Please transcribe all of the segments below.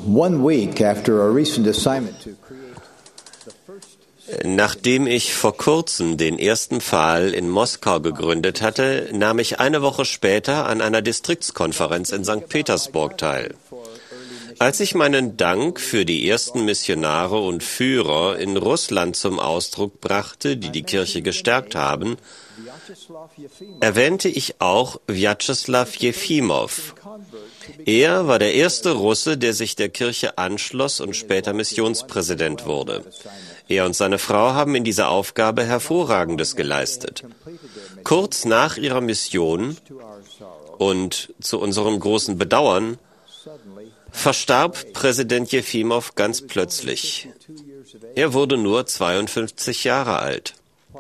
1 week after our recent assignment to create the first. Nachdem ich vor kurzem den ersten Pfahl in Moskau gegründet hatte, nahm ich eine Woche später an einer Distriktskonferenz in St. Petersburg teil. Als ich meinen Dank für die ersten Missionare und Führer in Russland zum Ausdruck brachte, die die Kirche gestärkt haben, erwähnte ich auch Wjatscheslaw Jefimow. Er war der erste Russe, der sich der Kirche anschloss und später Missionspräsident wurde. Er und seine Frau haben in dieser Aufgabe Hervorragendes geleistet. Kurz nach ihrer Mission und zu unserem großen Bedauern verstarb Präsident Jefimow ganz plötzlich. Er wurde nur 52 Jahre alt.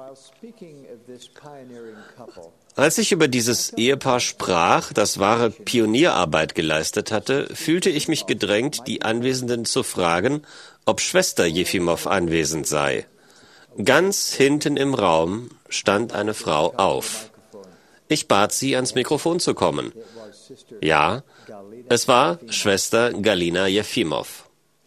Als ich über dieses Ehepaar sprach, das wahre Pionierarbeit geleistet hatte, fühlte ich mich gedrängt, die Anwesenden zu fragen, ob Schwester Jefimow anwesend sei. Ganz hinten im Raum stand eine Frau auf. Ich bat sie, ans Mikrofon zu kommen. Ja, es war Schwester Galina Jefimow.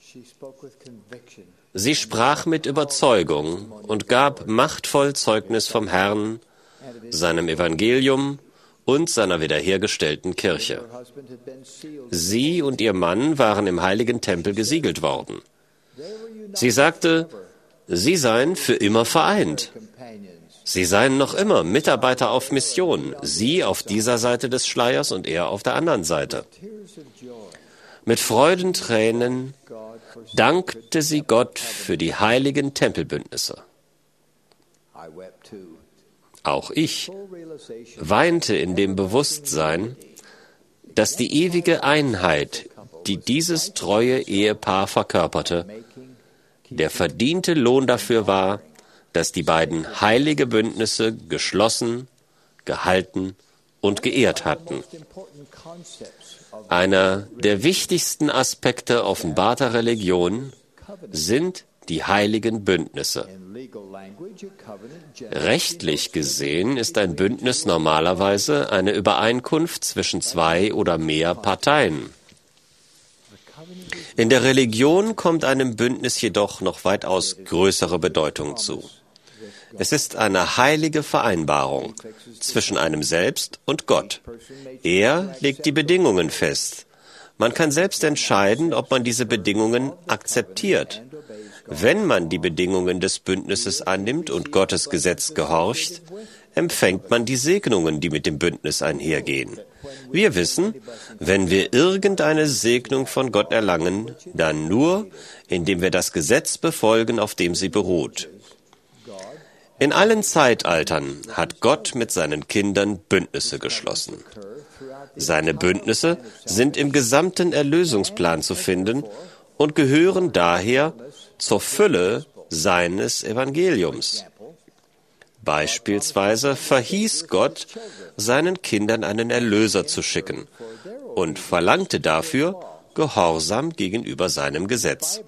Sie sprach mit Überzeugung und gab machtvoll Zeugnis vom Herrn, seinem Evangelium und seiner wiederhergestellten Kirche. Sie und ihr Mann waren im heiligen Tempel gesiegelt worden. Sie sagte, sie seien für immer vereint. Sie seien noch immer Mitarbeiter auf Mission, sie auf dieser Seite des Schleiers und er auf der anderen Seite. Mit Freudentränen dankte sie Gott für die heiligen Tempelbündnisse. Auch ich weinte in dem Bewusstsein, dass die ewige Einheit, die dieses treue Ehepaar verkörperte, der verdiente Lohn dafür war, dass die beiden heilige Bündnisse geschlossen, gehalten und geehrt hatten. Einer der wichtigsten Aspekte offenbarter Religion sind die heiligen Bündnisse. Rechtlich gesehen ist ein Bündnis normalerweise eine Übereinkunft zwischen zwei oder mehr Parteien. In der Religion kommt einem Bündnis jedoch noch weitaus größere Bedeutung zu. Es ist eine heilige Vereinbarung zwischen einem selbst und Gott. Er legt die Bedingungen fest. Man kann selbst entscheiden, ob man diese Bedingungen akzeptiert. Wenn man die Bedingungen des Bündnisses annimmt und Gottes Gesetz gehorcht, empfängt man die Segnungen, die mit dem Bündnis einhergehen. Wir wissen, wenn wir irgendeine Segnung von Gott erlangen, dann nur, indem wir das Gesetz befolgen, auf dem sie beruht. In allen Zeitaltern hat Gott mit seinen Kindern Bündnisse geschlossen. Seine Bündnisse sind im gesamten Erlösungsplan zu finden und gehören daher zur Fülle seines Evangeliums. Beispielsweise verhieß Gott, seinen Kindern einen Erlöser zu schicken und verlangte dafür Gehorsam gegenüber seinem Gesetz.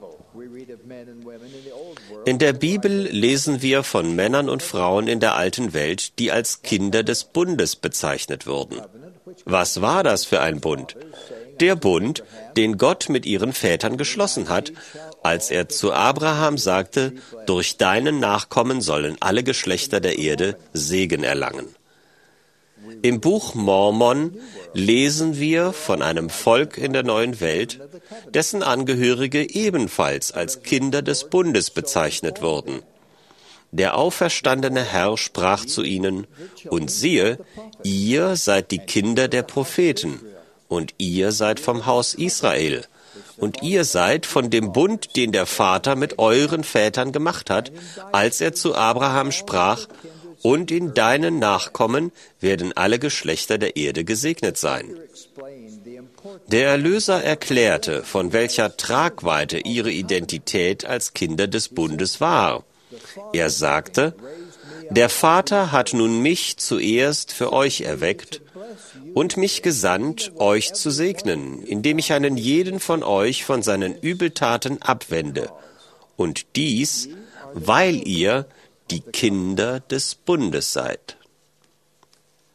In der Bibel lesen wir von Männern und Frauen in der alten Welt, die als Kinder des Bundes bezeichnet wurden. Was war das für ein Bund? Der Bund, den Gott mit ihren Vätern geschlossen hat, als er zu Abraham sagte, durch deinen Nachkommen sollen alle Geschlechter der Erde Segen erlangen. Im Buch Mormon lesen wir von einem Volk in der neuen Welt, dessen Angehörige ebenfalls als Kinder des Bundes bezeichnet wurden. Der auferstandene Herr sprach zu ihnen, und siehe, ihr seid die Kinder der Propheten, und ihr seid vom Haus Israel, und ihr seid von dem Bund, den der Vater mit euren Vätern gemacht hat, als er zu Abraham sprach, und in deinen Nachkommen werden alle Geschlechter der Erde gesegnet sein. Der Erlöser erklärte, von welcher Tragweite ihre Identität als Kinder des Bundes war. Er sagte, der Vater hat nun mich zuerst für euch erweckt und mich gesandt, euch zu segnen, indem ich einen jeden von euch von seinen Übeltaten abwende. Und dies, weil ihr die Kinder des Bundes seid.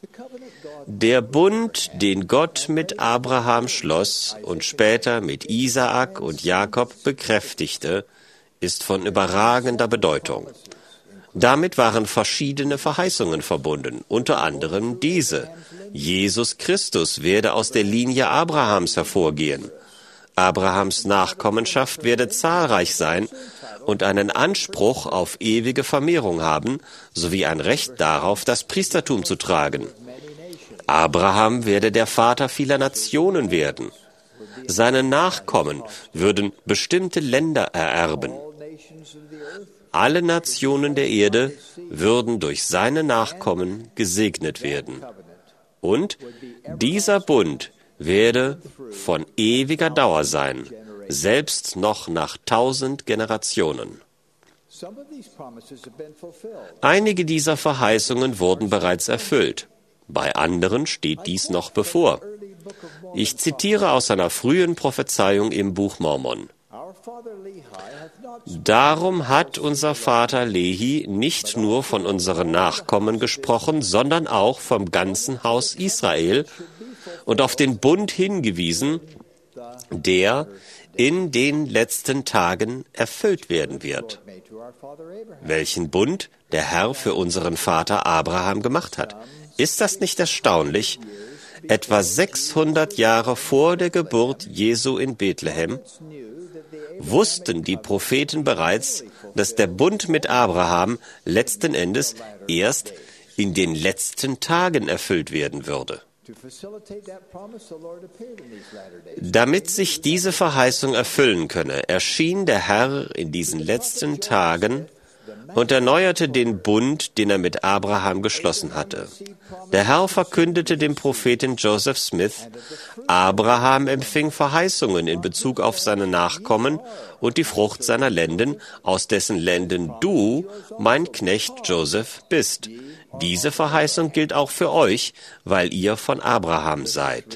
Der Bund, den Gott mit Abraham schloss und später mit Isaak und Jakob bekräftigte, ist von überragender Bedeutung. Damit waren verschiedene Verheißungen verbunden, unter anderem diese: Jesus Christus werde aus der Linie Abrahams hervorgehen. Abrahams Nachkommenschaft werde zahlreich sein und einen Anspruch auf ewige Vermehrung haben, sowie ein Recht darauf, das Priestertum zu tragen. Abraham werde der Vater vieler Nationen werden. Seine Nachkommen würden bestimmte Länder ererben. Alle Nationen der Erde würden durch seine Nachkommen gesegnet werden. Und dieser Bund werde von ewiger Dauer sein, selbst noch nach 1000 Generationen. Einige dieser Verheißungen wurden bereits erfüllt. Bei anderen steht dies noch bevor. Ich zitiere aus einer frühen Prophezeiung im Buch Mormon. Darum hat unser Vater Lehi nicht nur von unseren Nachkommen gesprochen, sondern auch vom ganzen Haus Israel und auf den Bund hingewiesen, der in den letzten Tagen erfüllt werden wird. Welchen Bund der Herr für unseren Vater Abraham gemacht hat. Ist das nicht erstaunlich? Etwa 600 Jahre vor der Geburt Jesu in Bethlehem wussten die Propheten bereits, dass der Bund mit Abraham letzten Endes erst in den letzten Tagen erfüllt werden würde. Damit sich diese Verheißung erfüllen könne, erschien der Herr in diesen letzten Tagen und erneuerte den Bund, den er mit Abraham geschlossen hatte. Der Herr verkündete dem Propheten Joseph Smith: Abraham empfing Verheißungen in Bezug auf seine Nachkommen und die Frucht seiner Lenden, aus dessen Lenden du, mein Knecht Joseph, bist. Diese Verheißung gilt auch für euch, weil ihr von Abraham seid.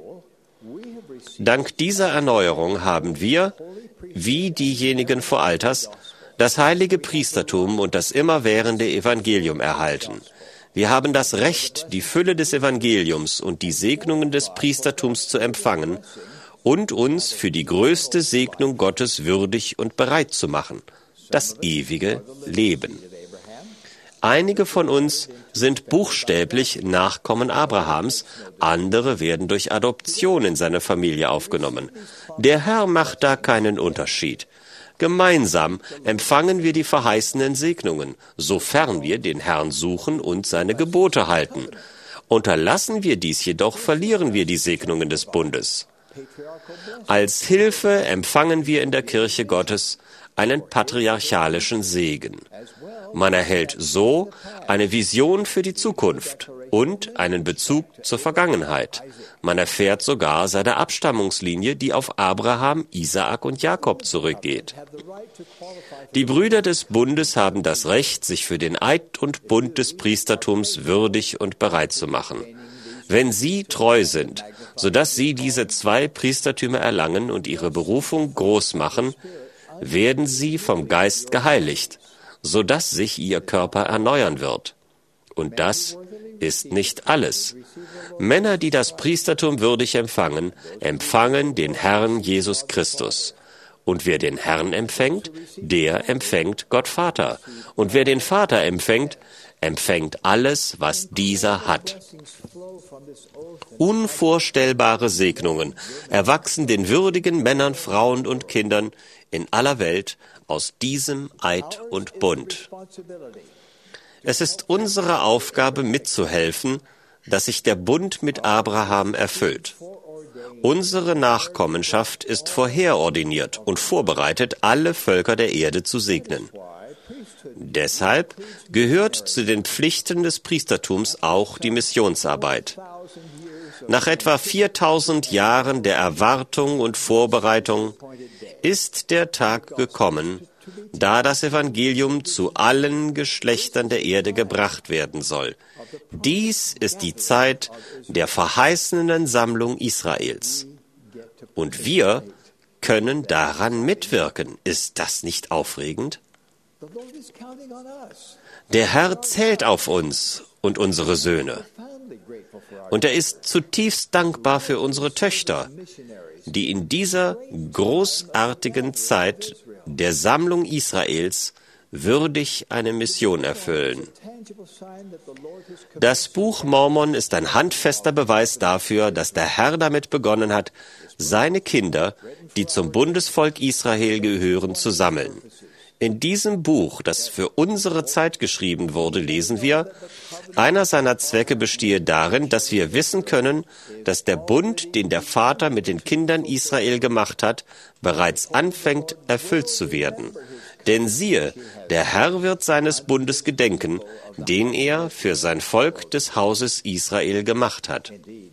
Dank dieser Erneuerung haben wir, wie diejenigen vor Alters, das heilige Priestertum und das immerwährende Evangelium erhalten. Wir haben das Recht, die Fülle des Evangeliums und die Segnungen des Priestertums zu empfangen und uns für die größte Segnung Gottes würdig und bereit zu machen, das ewige Leben. Einige von uns sind buchstäblich Nachkommen Abrahams, andere werden durch Adoption in seine Familie aufgenommen. Der Herr macht da keinen Unterschied. Gemeinsam empfangen wir die verheißenen Segnungen, sofern wir den Herrn suchen und seine Gebote halten. Unterlassen wir dies jedoch, verlieren wir die Segnungen des Bundes. Als Hilfe empfangen wir in der Kirche Gottes einen patriarchalischen Segen. Man erhält so eine Vision für die Zukunft und einen Bezug zur Vergangenheit. Man erfährt sogar seine Abstammungslinie, die auf Abraham, Isaak und Jakob zurückgeht. Die Brüder des Bundes haben das Recht, sich für den Eid und Bund des Priestertums würdig und bereit zu machen. Wenn sie treu sind, sodass sie diese 2 Priestertümer erlangen und ihre Berufung groß machen, werden sie vom Geist geheiligt, sodass sich ihr Körper erneuern wird. Und das ist nicht alles. Männer, die das Priestertum würdig empfangen, empfangen den Herrn Jesus Christus. Und wer den Herrn empfängt, der empfängt Gott Vater. Und wer den Vater empfängt, empfängt alles, was dieser hat. Unvorstellbare Segnungen erwachsen den würdigen Männern, Frauen und Kindern in aller Welt aus diesem Eid und Bund. Es ist unsere Aufgabe, mitzuhelfen, dass sich der Bund mit Abraham erfüllt. Unsere Nachkommenschaft ist vorherordiniert und vorbereitet, alle Völker der Erde zu segnen. Deshalb gehört zu den Pflichten des Priestertums auch die Missionsarbeit. Nach etwa 4000 Jahren der Erwartung und Vorbereitung ist der Tag gekommen, da das Evangelium zu allen Geschlechtern der Erde gebracht werden soll. Dies ist die Zeit der verheißenen Sammlung Israels. Und wir können daran mitwirken. Ist das nicht aufregend? Der Herr zählt auf uns und unsere Söhne. Und er ist zutiefst dankbar für unsere Töchter, die in dieser großartigen Zeit der Sammlung Israels würdig eine Mission erfüllen. Das Buch Mormon ist ein handfester Beweis dafür, dass der Herr damit begonnen hat, seine Kinder, die zum Bundesvolk Israel gehören, zu sammeln. In diesem Buch, das für unsere Zeit geschrieben wurde, lesen wir, einer seiner Zwecke bestehe darin, dass wir wissen können, dass der Bund, den der Vater mit den Kindern Israel gemacht hat, bereits anfängt, erfüllt zu werden. Denn siehe, der Herr wird seines Bundes gedenken, den er für sein Volk des Hauses Israel gemacht hat.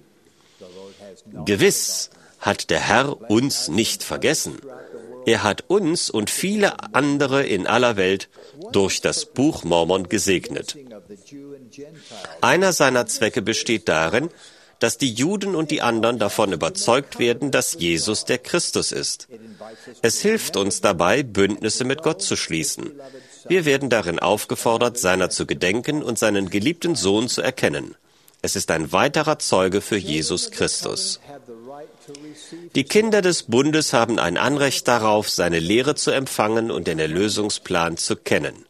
Gewiss hat der Herr uns nicht vergessen. Er hat uns und viele andere in aller Welt durch das Buch Mormon gesegnet. Einer seiner Zwecke besteht darin, dass die Juden und die anderen davon überzeugt werden, dass Jesus der Christus ist. Es hilft uns dabei, Bündnisse mit Gott zu schließen. Wir werden darin aufgefordert, seiner zu gedenken und seinen geliebten Sohn zu erkennen. Es ist ein weiterer Zeuge für Jesus Christus. Die Kinder des Bundes haben ein Anrecht darauf, seine Lehre zu empfangen und den Erlösungsplan zu kennen.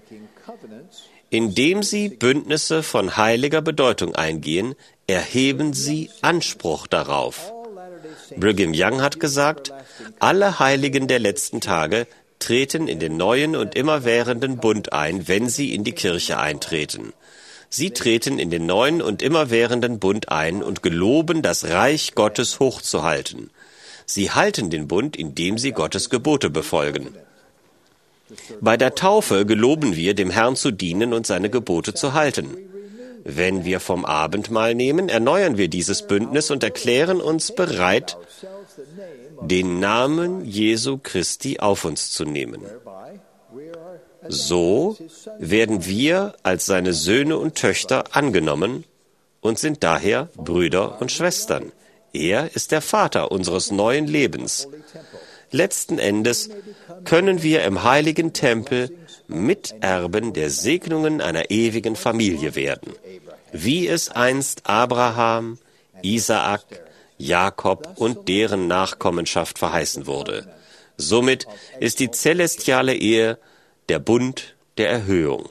Indem sie Bündnisse von heiliger Bedeutung eingehen, erheben sie Anspruch darauf. Brigham Young hat gesagt, alle Heiligen der letzten Tage treten in den neuen und immerwährenden Bund ein, wenn sie in die Kirche eintreten. Sie treten in den neuen und immerwährenden Bund ein und geloben, das Reich Gottes hochzuhalten. Sie halten den Bund, indem sie Gottes Gebote befolgen. Bei der Taufe geloben wir, dem Herrn zu dienen und seine Gebote zu halten. Wenn wir vom Abendmahl nehmen, erneuern wir dieses Bündnis und erklären uns bereit, den Namen Jesu Christi auf uns zu nehmen. So werden wir als seine Söhne und Töchter angenommen und sind daher Brüder und Schwestern. Er ist der Vater unseres neuen Lebens. Letzten Endes können wir im heiligen Tempel Miterben der Segnungen einer ewigen Familie werden, wie es einst Abraham, Isaak, Jakob und deren Nachkommenschaft verheißen wurde. Somit ist die celestiale Ehe der Bund der Erhöhung.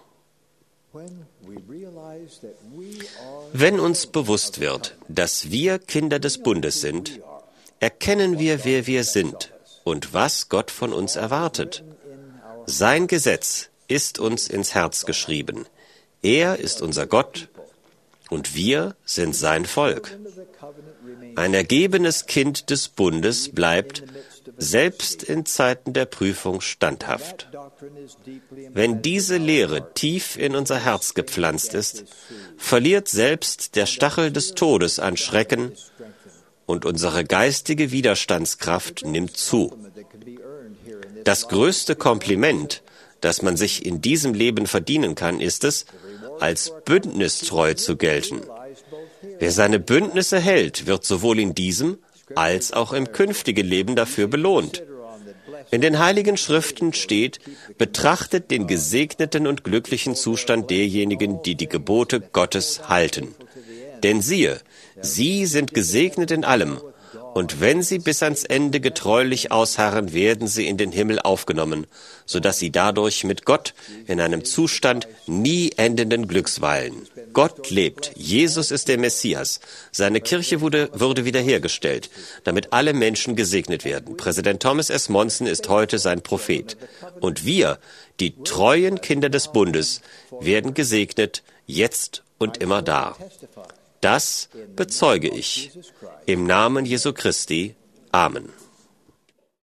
Wenn uns bewusst wird, dass wir Kinder des Bundes sind, erkennen wir, wer wir sind und was Gott von uns erwartet. Sein Gesetz ist uns ins Herz geschrieben. Er ist unser Gott und wir sind sein Volk. Ein ergebenes Kind des Bundes bleibt selbst in Zeiten der Prüfung standhaft. Wenn diese Lehre tief in unser Herz gepflanzt ist, verliert selbst der Stachel des Todes an Schrecken und unsere geistige Widerstandskraft nimmt zu. Das größte Kompliment, das man sich in diesem Leben verdienen kann, ist es, als bündnistreu zu gelten. Wer seine Bündnisse hält, wird sowohl in diesem als auch im künftigen Leben dafür belohnt. In den Heiligen Schriften steht, betrachtet den gesegneten und glücklichen Zustand derjenigen, die die Gebote Gottes halten. Denn siehe, sie sind gesegnet in allem, und wenn sie bis ans Ende getreulich ausharren, werden sie in den Himmel aufgenommen, sodass sie dadurch mit Gott in einem Zustand nie endenden Glücks weilen. Gott lebt, Jesus ist der Messias, seine Kirche wurde wiederhergestellt, damit alle Menschen gesegnet werden. Präsident Thomas S. Monson ist heute sein Prophet. Und wir, die treuen Kinder des Bundes, werden gesegnet, jetzt und immer da. Das bezeuge ich. Im Namen Jesu Christi. Amen.